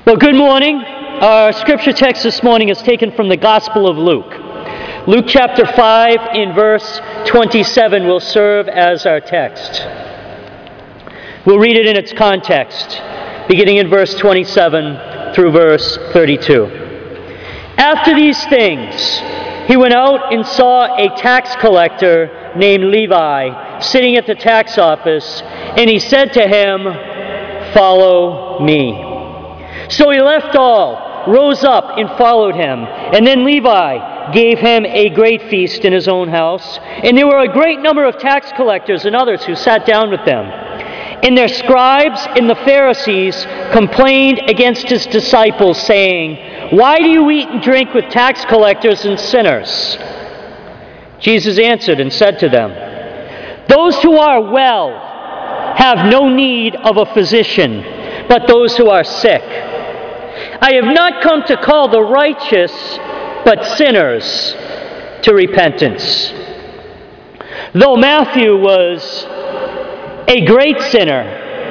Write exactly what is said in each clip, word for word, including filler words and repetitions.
Well, good morning. Our scripture text this morning is taken from the Gospel of Luke. Luke chapter five in verse twenty-seven will serve as our text. We'll read it in its context, beginning in verse twenty-seven through verse thirty-two. After these things, he went out and saw a tax collector named Levi sitting at the tax office, and he said to him, "Follow me." So he left all, rose up, and followed him. And then Levi gave him a great feast in his own house. And there were a great number of tax collectors and others who sat down with them. And their scribes and the Pharisees complained against his disciples, saying, "Why do you eat and drink with tax collectors and sinners?" Jesus answered and said to them, "Those who are well have no need of a physician, but those who are sick. I have not come to call the righteous, but sinners to repentance." Though Matthew was a great sinner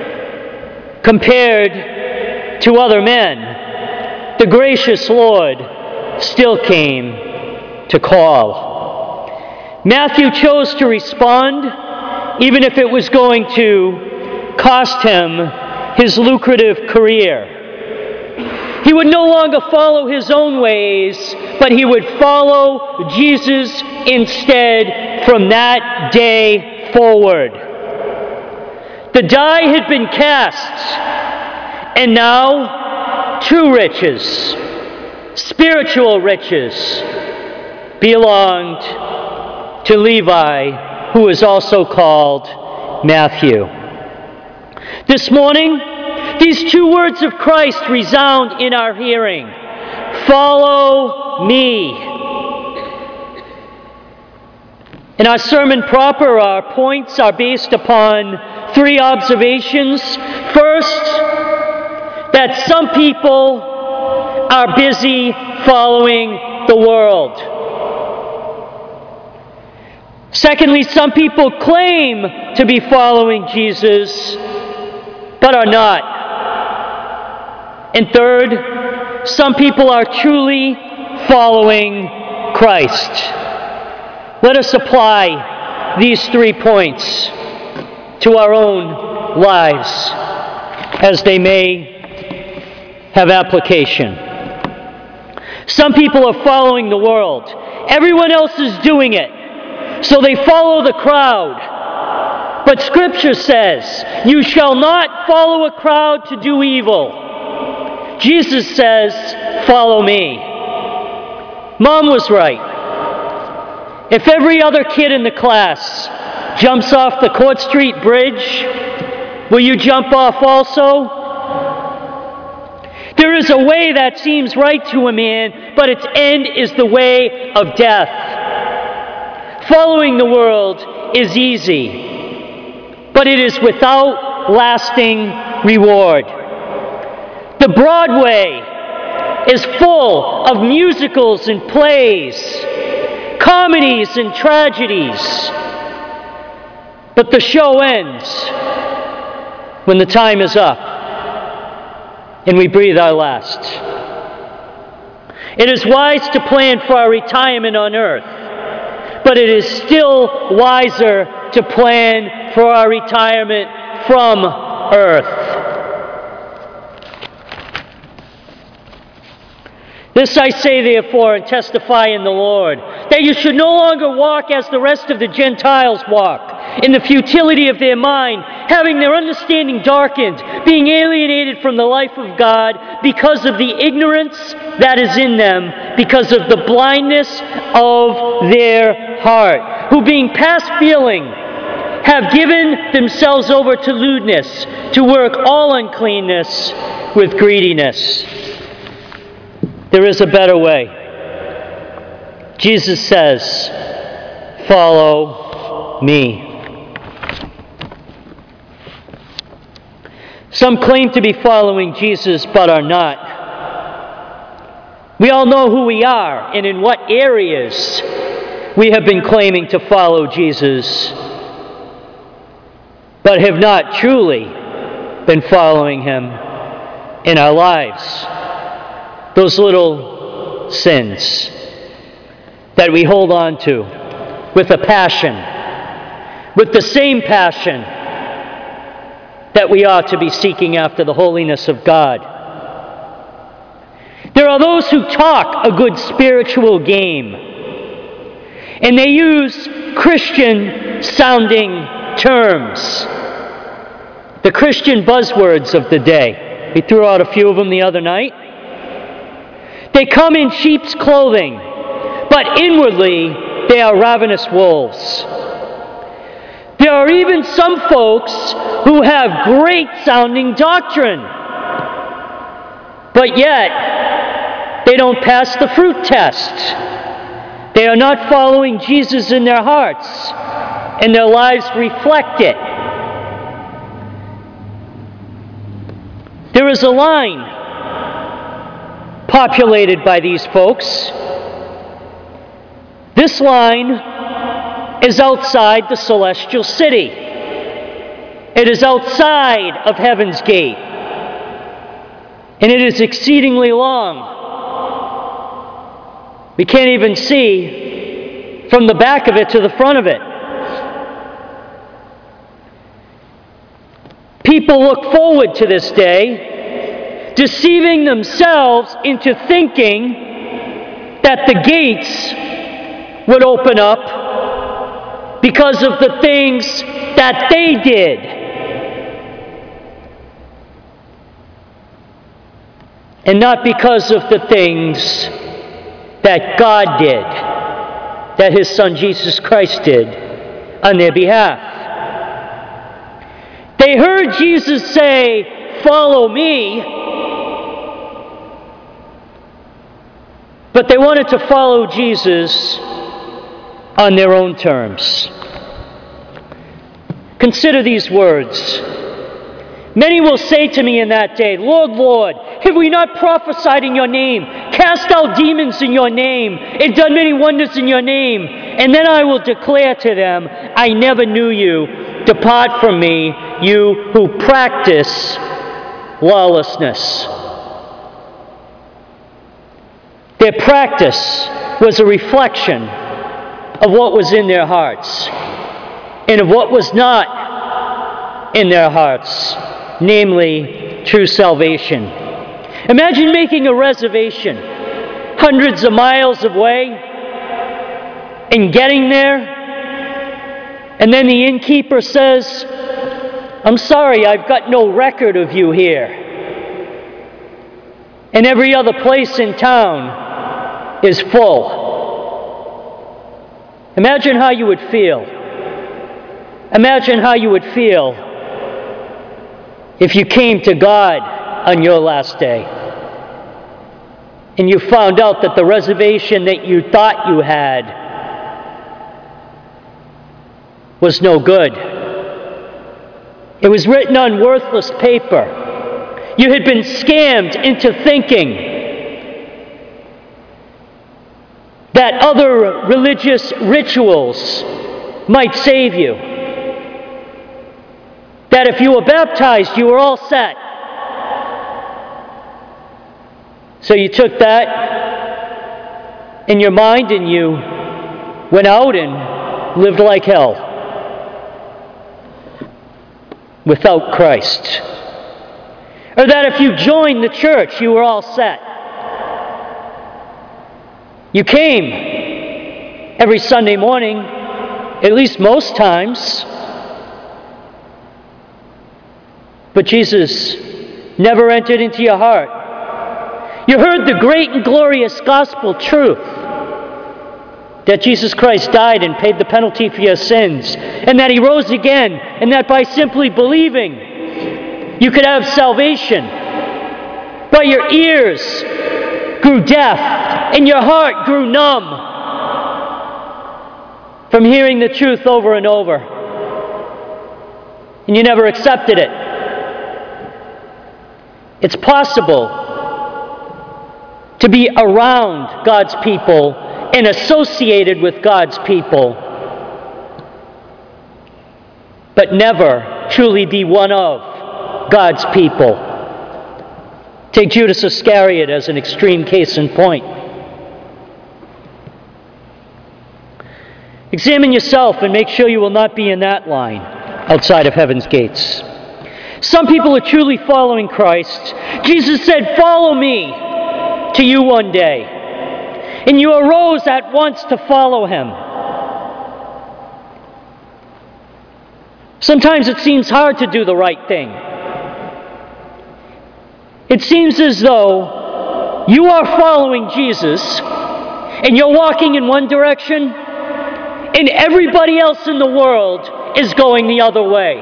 compared to other men, the gracious Lord still came to call. Matthew chose to respond, even if it was going to cost him his lucrative career. He would no longer follow his own ways, but he would follow Jesus instead from that day forward. The die had been cast, and now true riches, spiritual riches, belonged to Levi, who is also called Matthew. This morning, these two words of Christ resound in our hearing. Follow me. In our sermon proper, our points are based upon three observations. First, that some people are busy following the world. Secondly, some people claim to be following Jesus, but are not. And third, some people are truly following Christ. Let us apply these three points to our own lives as they may have application. Some people are following the world. Everyone else is doing it, so they follow the crowd. But Scripture says, "You shall not follow a crowd to do evil." Jesus says, "Follow me." Mom was right. If every other kid in the class jumps off the Court Street Bridge, will you jump off also? There is a way that seems right to a man, but its end is the way of death. Following the world is easy, but it is without lasting reward. The Broadway is full of musicals and plays, comedies and tragedies, but the show ends when the time is up and we breathe our last. It is wise to plan for our retirement on earth, but it is still wiser to plan for our retirement from earth. This I say, therefore, and testify in the Lord, that you should no longer walk as the rest of the Gentiles walk, in the futility of their mind, having their understanding darkened, being alienated from the life of God because of the ignorance that is in them, because of the blindness of their heart, who being past feeling, have given themselves over to lewdness, to work all uncleanness with greediness. There is a better way. Jesus says, "Follow me." Some claim to be following Jesus, but are not. We all know who we are and in what areas we have been claiming to follow Jesus, but have not truly been following him in our lives. Those little sins that we hold on to with a passion, with the same passion that we ought to be seeking after the holiness of God. There are those who talk a good spiritual game, and they use Christian-sounding terms, the Christian buzzwords of the day. We threw out a few of them the other night. They come in sheep's clothing, but inwardly they are ravenous wolves. There are even some folks who have great-sounding doctrine, but yet they don't pass the fruit test. They are not following Jesus in their hearts, and their lives reflect it. There is a line populated by these folks. This line is outside the celestial city. It is outside of heaven's gate, and it is exceedingly long. We can't even see from the back of it to the front of it. People look forward to this day, deceiving themselves into thinking that the gates would open up because of the things that they did. And not because of the things that God did, that His Son Jesus Christ did on their behalf. They heard Jesus say, "Follow me," but they wanted to follow Jesus on their own terms. Consider these words. Many will say to me in that day, "Lord, Lord, have we not prophesied in your name, cast out demons in your name, and done many wonders in your name?" And then I will declare to them, "I never knew you. Depart from me, you who practice lawlessness." Their practice was a reflection of what was in their hearts and of what was not in their hearts, namely true salvation. Imagine making a reservation hundreds of miles away and getting there, and then the innkeeper says, "I'm sorry, I've got no record of you here." And every other place in town is full. Imagine how you would feel. Imagine how you would feel if you came to God on your last day and you found out that the reservation that you thought you had was no good. It was written on worthless paper. You had been scammed into thinking that other religious rituals might save you. That if you were baptized, you were all set. So you took that in your mind and you went out and lived like hell without Christ. Or that if you joined the church, you were all set. You came every Sunday morning, at least most times, but Jesus never entered into your heart. You heard the great and glorious gospel truth that Jesus Christ died and paid the penalty for your sins, and that He rose again, and that by simply believing you could have salvation. But your ears grew deaf, and your heart grew numb from hearing the truth over and over, and you never accepted it. It's possible to be around God's people and associated with God's people, but never truly be one of God's people. Take Judas Iscariot as an extreme case in point. Examine yourself and make sure you will not be in that line outside of heaven's gates. Some people are truly following Christ. Jesus said, "Follow me," to you one day. And you arose at once to follow him. Sometimes it seems hard to do the right thing. It seems as though you are following Jesus and you're walking in one direction and everybody else in the world is going the other way.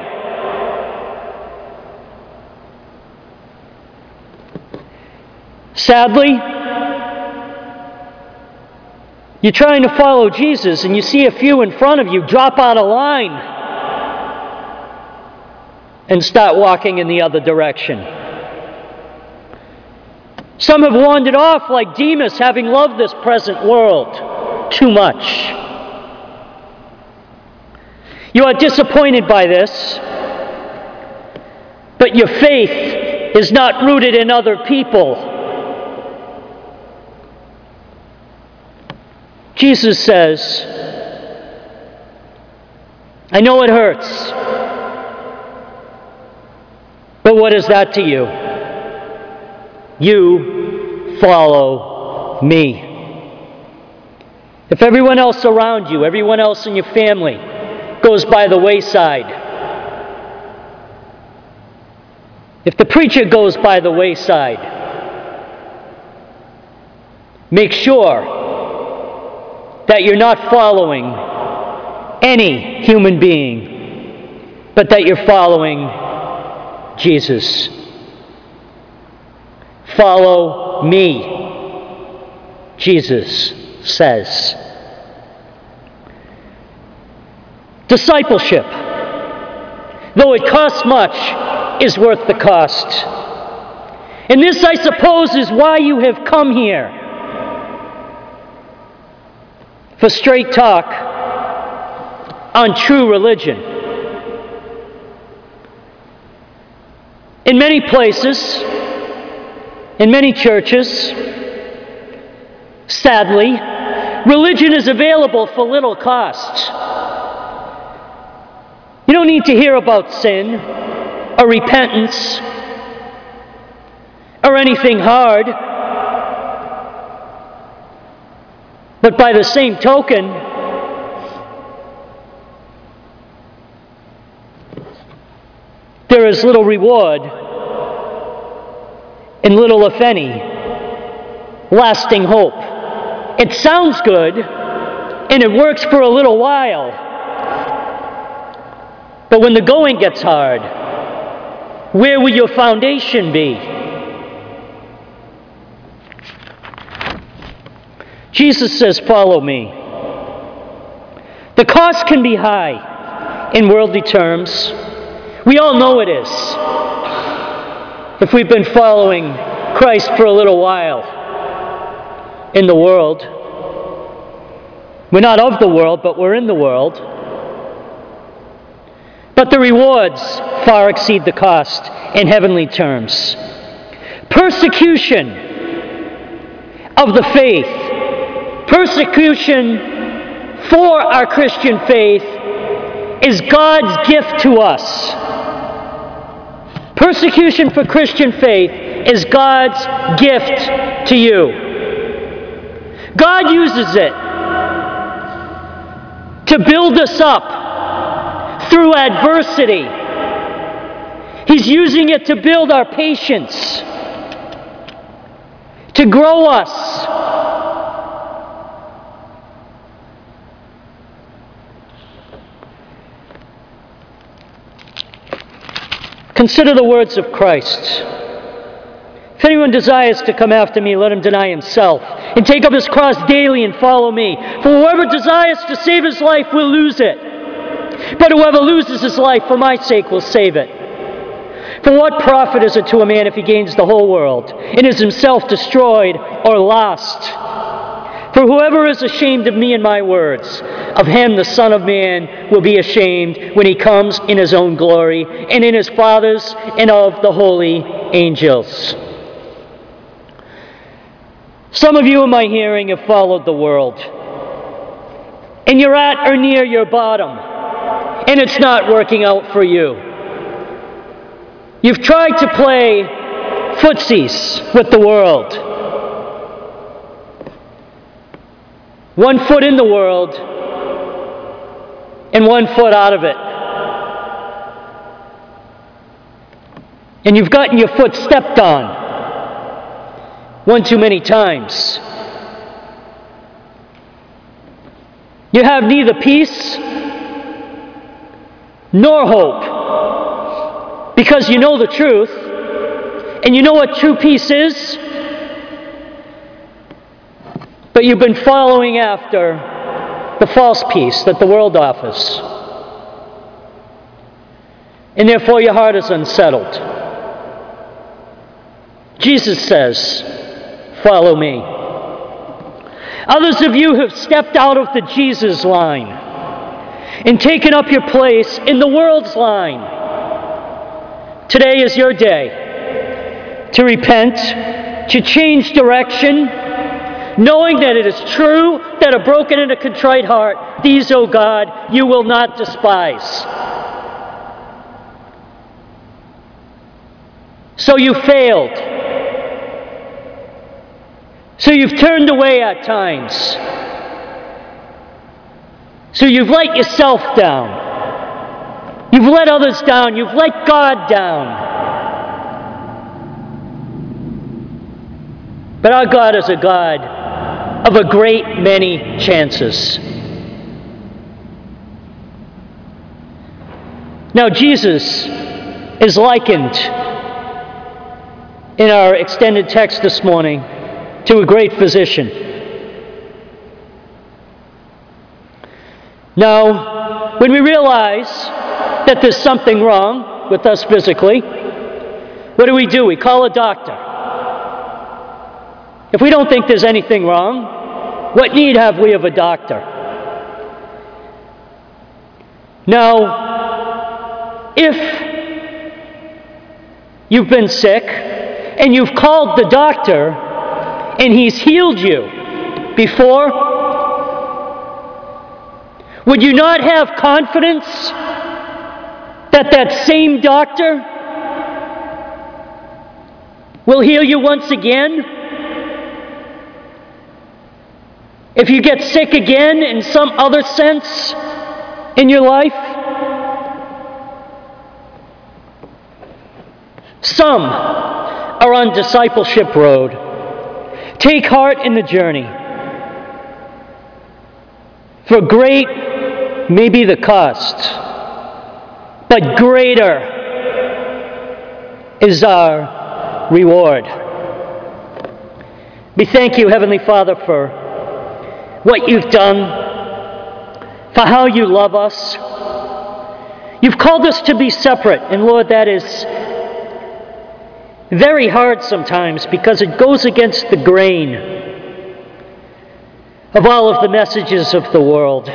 Sadly, you're trying to follow Jesus and you see a few in front of you drop out of line and start walking in the other direction. Some have wandered off like Demas, having loved this present world too much. You are disappointed by this, but your faith is not rooted in other people. Jesus says, "I know it hurts, but what is that to you? You follow me." If everyone else around you, everyone else in your family goes by the wayside, if the preacher goes by the wayside, make sure that you're not following any human being, but that you're following Jesus. Follow me, Jesus says. Discipleship, though it costs much, is worth the cost. And this, I suppose, is why you have come here. For straight talk on true religion. In many places, in many churches, sadly, religion is available for little cost. You don't need to hear about sin or repentance or anything hard. But by the same token, there is little reward and little, if any, lasting hope. It sounds good and it works for a little while, but when the going gets hard, where will your foundation be? Jesus says, "Follow me." The cost can be high in worldly terms. We all know it is. If we've been following Christ for a little while in the world. We're not of the world, but we're in the world. But the rewards far exceed the cost in heavenly terms. Persecution of the faith, persecution for our Christian faith, is God's gift to us. Persecution for Christian faith is God's gift to you. God uses it to build us up through adversity. He's using it to build our patience, to grow us. Consider the words of Christ. If anyone desires to come after me, let him deny himself and take up his cross daily and follow me. For whoever desires to save his life will lose it. But whoever loses his life for my sake will save it. For what profit is it to a man if he gains the whole world and is himself destroyed or lost? For whoever is ashamed of me and my words, of him the Son of Man will be ashamed when he comes in his own glory and in his Father's and of the holy angels. Some of you in my hearing have followed the world, and you're at or near your bottom, and it's not working out for you. You've tried to play footsies with the world. One foot in the world and one foot out of it. And you've gotten your foot stepped on one too many times. You have neither peace nor hope, because you know the truth, and you know what true peace is, but you've been following after the false peace that the world offers. And therefore your heart is unsettled. Jesus says, "Follow me." Others of you have stepped out of the Jesus line and taken up your place in the world's line. Today is your day to repent, to change direction, knowing that it is true that a broken and a contrite heart, these, O God, you will not despise. So you failed. So you've turned away at times. So you've let yourself down. You've let others down. You've let God down. But our God is a God of a great many chances. Now, Jesus is likened in our extended text this morning to a great physician. Now, when we realize that there's something wrong with us physically, what do we do? We call a doctor. If we don't think there's anything wrong, what need have we of a doctor? Now, if you've been sick and you've called the doctor and he's healed you before, would you not have confidence that that same doctor will heal you once again? If you get sick again in some other sense in your life? Some are on discipleship road. Take heart in the journey. For great may be the cost, but greater is our reward. We thank you, Heavenly Father, for what you've done, for how you love us. You've called us to be separate, and Lord, that is very hard sometimes because it goes against the grain of all of the messages of the world.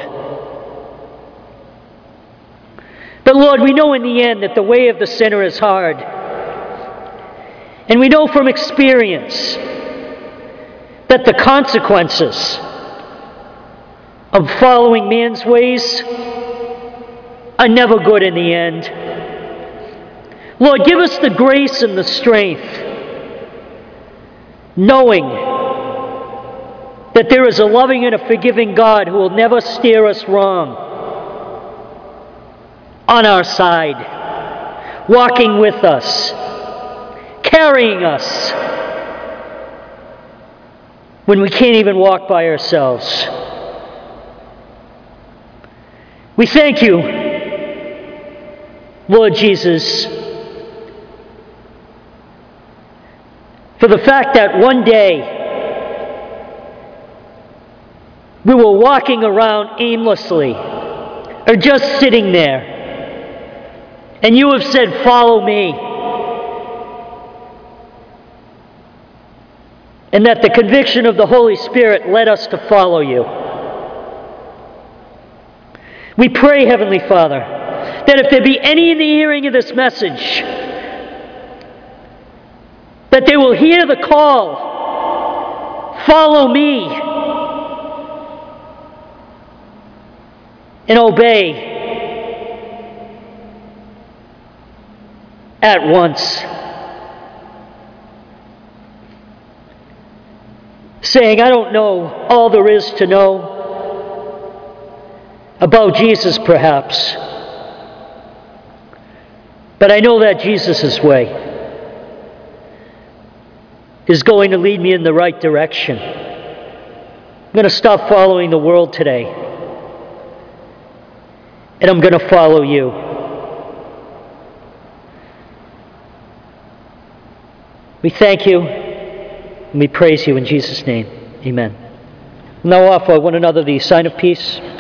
But Lord, we know in the end that the way of the sinner is hard. And we know from experience that the consequences of following man's ways are never good in the end. Lord, give us the grace and the strength, knowing that there is a loving and a forgiving God who will never steer us wrong, on our side, walking with us, carrying us when we can't even walk by ourselves. We thank you, Lord Jesus, for the fact that one day we were walking around aimlessly or just sitting there, and you have said, "Follow me." And that the conviction of the Holy Spirit led us to follow you. We pray, Heavenly Father, that if there be any in the hearing of this message, that they will hear the call, Follow me and obey at once. Saying, I don't know all there is to know about Jesus, perhaps, but I know that Jesus' way is going to lead me in the right direction. I'm going to stop following the world today, and I'm going to follow you. We thank you and we praise you in Jesus' name. Amen. Now offer one another the sign of peace.